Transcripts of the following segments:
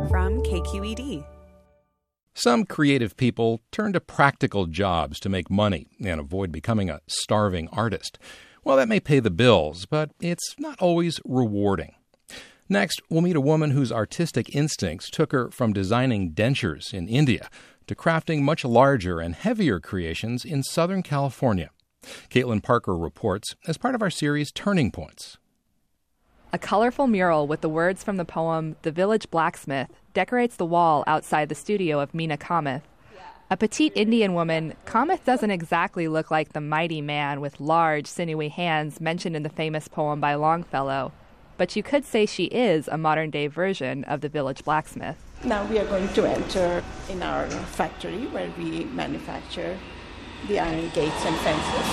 from KQED. Some creative people turn to practical jobs to make money and avoid becoming a starving artist. Well, that may pay the bills, but it's not always rewarding. Next, we'll meet a woman whose artistic instincts took her from designing dentures in India to crafting much larger and heavier creations in Southern California. Caitlin Parker reports as part of our series Turning Points. A colorful mural with the words from the poem The Village Blacksmith decorates the wall outside the studio of Meena Kamath. A petite Indian woman, Kamath doesn't exactly look like the mighty man with large, sinewy hands mentioned in the famous poem by Longfellow, but you could say she is a modern-day version of the village blacksmith. Now we are going to enter in our factory where we manufacture the iron gates and fences.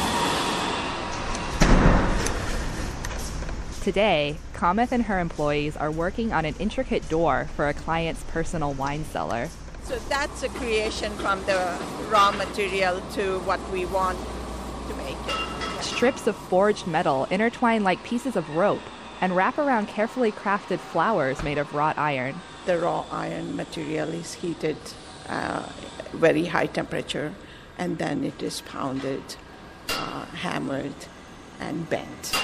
Today, Kamath and her employees are working on an intricate door for a client's personal wine cellar. So that's a creation from the raw material to what we want to make it. Strips of forged metal intertwine like pieces of rope and wrap around carefully crafted flowers made of wrought iron. The raw iron material is heated very high temperature, and then it is pounded, hammered, and bent.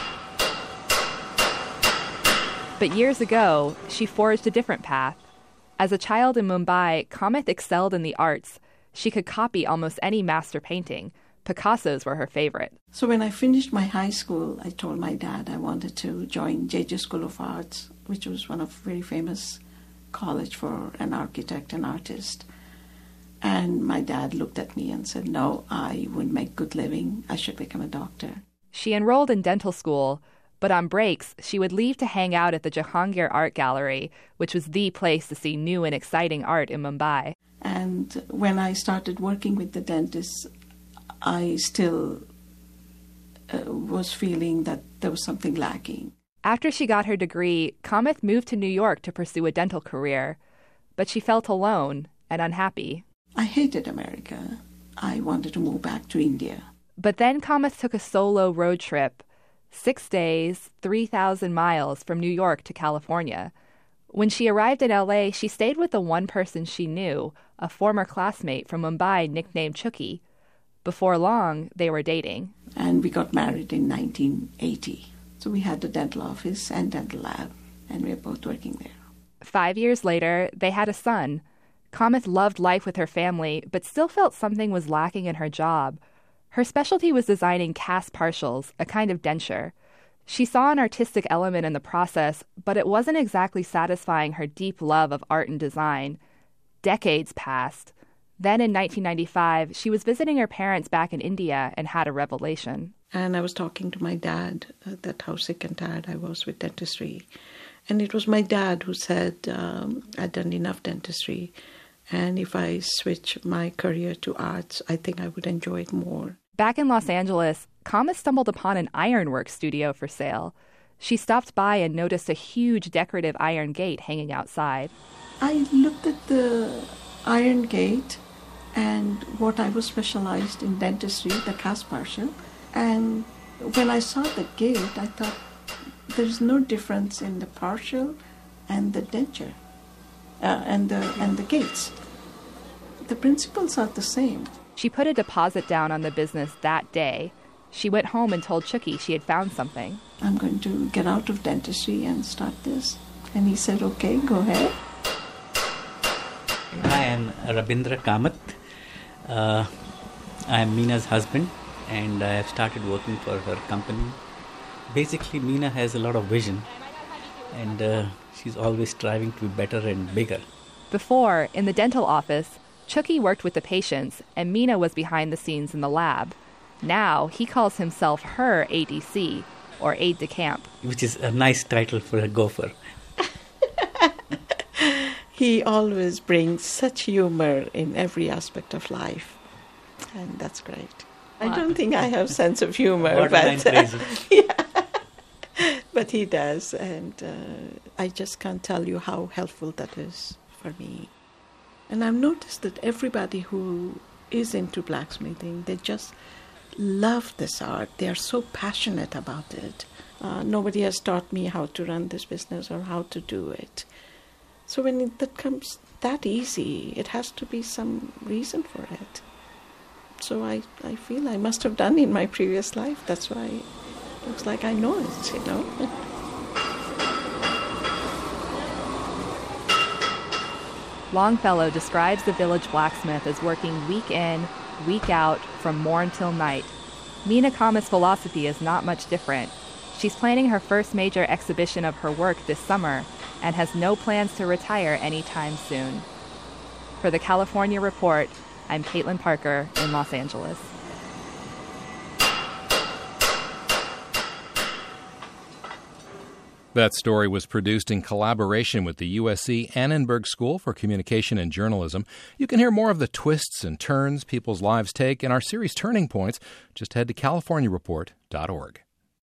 But years ago, she forged a different path. As a child in Mumbai, Kamath excelled in the arts. She could copy almost any master painting. Picasso's were her favorite. So when I finished my high school, I told my dad I wanted to join J.J. School of Arts, which was one of very famous college for an architect and artist. And my dad looked at me and said, no, I wouldn't make good living. I should become a doctor. She enrolled in dental school, but on breaks, she would leave to hang out at the Jahangir Art Gallery, which was the place to see new and exciting art in Mumbai. And when I started working with the dentists, I still was feeling that there was something lacking. After she got her degree, Kamath moved to New York to pursue a dental career, but she felt alone and unhappy. I hated America. I wanted to move back to India. But then Kamath took a solo road trip, 6 days, 3,000 miles from New York to California. When she arrived in L.A., she stayed with the one person she knew, a former classmate from Mumbai nicknamed Chuki. Before long, they were dating. And we got married in 1980. So we had a dental office and dental lab, and we were both working there. 5 years later, they had a son. Kamath loved life with her family, but still felt something was lacking in her job. Her specialty was designing cast partials, a kind of denture. She saw an artistic element in the process, but it wasn't exactly satisfying her deep love of art and design. Decades passed. Then in 1995, she was visiting her parents back in India and had a revelation. And I was talking to my dad that how sick and tired I was with dentistry. And it was my dad who said I'd done enough dentistry. And if I switch my career to arts, I think I would enjoy it more. Back in Los Angeles, Kamath stumbled upon an ironwork studio for sale. She stopped by and noticed a huge decorative iron gate hanging outside. I looked at the iron gate and what I was specialized in dentistry, the cast partial. And when I saw the gate, I thought there's no difference in the partial and the denture and the gates. The principles are the same. She put a deposit down on the business that day. She went home and told Chuki she had found something. I'm going to get out of dentistry and start this. And he said, okay, go ahead. I am Rabindra Kamath. I am Meena's husband, and I have started working for her company. Basically, Meena has a lot of vision, and she's always striving to be better and bigger. Before, in the dental office, Chuki worked with the patients, and Meena was behind the scenes in the lab. Now, he calls himself her ADC, or aide de camp. Which is a nice title for a gopher. He always brings such humor in every aspect of life, and that's great. I don't think I have sense of humor, but he does, and I just can't tell you how helpful that is for me. And I've noticed that everybody who is into blacksmithing, they just love this art. They are so passionate about it. Nobody has taught me how to run this business or how to do it. So when that comes that easy, it has to be some reason for it. So I feel I must have done in my previous life. That's why it looks like I know it, you know. Longfellow describes the village blacksmith as working week in, week out, from morn till night. Meena Kamath's philosophy is not much different. She's planning her first major exhibition of her work this summer and has no plans to retire anytime soon. For the California Report, I'm Caitlin Parker in Los Angeles. That story was produced in collaboration with the USC Annenberg School for Communication and Journalism. You can hear more of the twists and turns people's lives take in our series Turning Points. Just head to californiareport.org.